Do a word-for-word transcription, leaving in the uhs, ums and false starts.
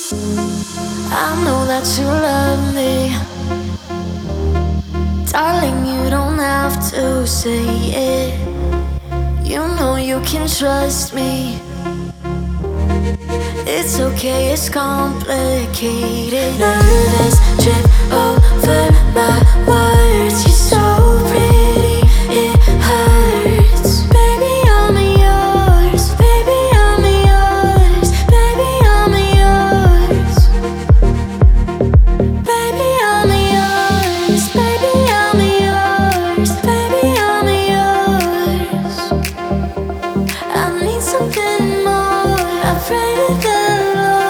I know that you love me, darling, you don't have to say it. You know you can trust me. It's okay, it's complicated. Nervous, trip over my words. You're so pretty, it hurts. Baby, I'm yours. Baby, I'm yours. Baby, I'm yours. Baby, I'm yours. Baby, I'm yours. Baby, I'm yours. I need something more. I pray to the Lord.